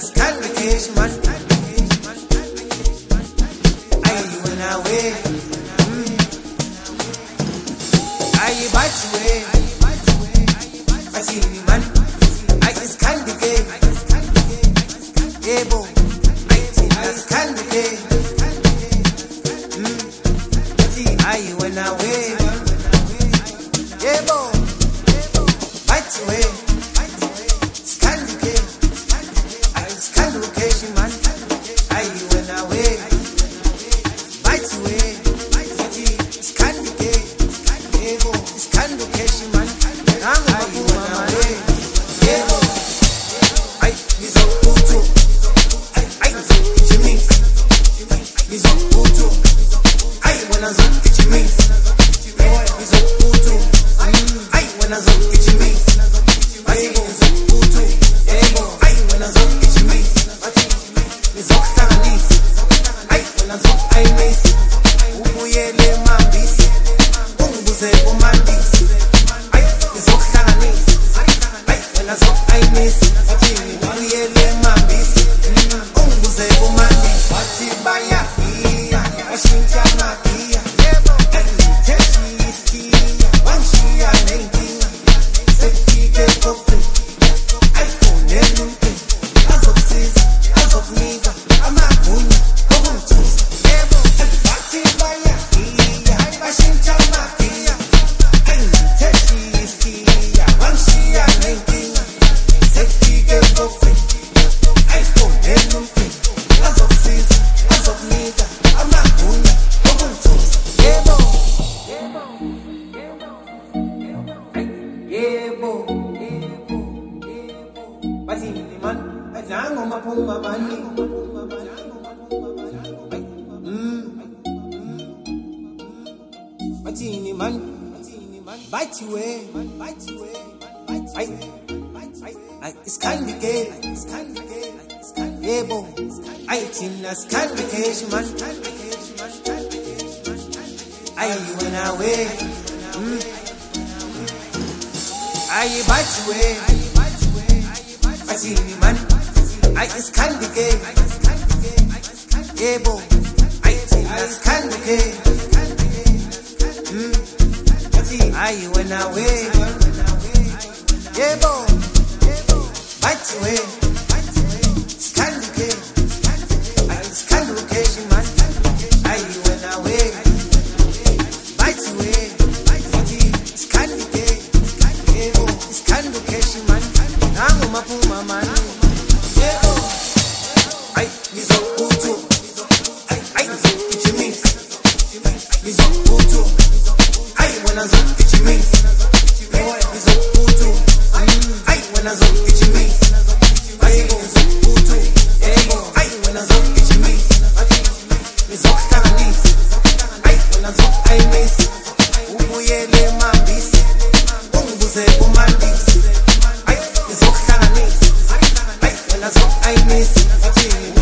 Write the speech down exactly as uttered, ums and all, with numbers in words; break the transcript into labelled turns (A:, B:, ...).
A: Scandication, man. Aye, you and I way. Aye, bite away. I see me, man. Aye, Scandication. Yeah, boy. Aye, Scandication. Aye, you and I way. Yeah, boy. Bite away. Matini man, bite you away, bite you away, I it's candy gay, it's candy gay, it's candy gay, boy. I think that's candy cage, man. I you and I way, I bite you away, Matini man, I it's candy gay, yeah, boy. I think that's candy gay. Aye, you and I way. Yeah, boy. Bite away. Scandication. Aye, scandication, man. Aye, you and I way. Bite away. Scandication. Yeah, boy. Scandication, man. I'm on my puma, man. Yeah, boy. Aye, he's a Utu. Aye, aye, it's a mix. He's a Utu. Aye, when I'm so I miss